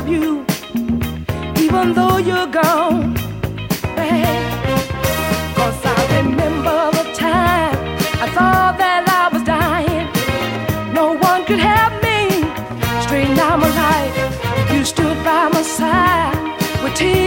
love you, even though you're gone, babe. 'Cause I remember the time I thought that I was dying. No one could help me straighten out my life. You stood by my side with tears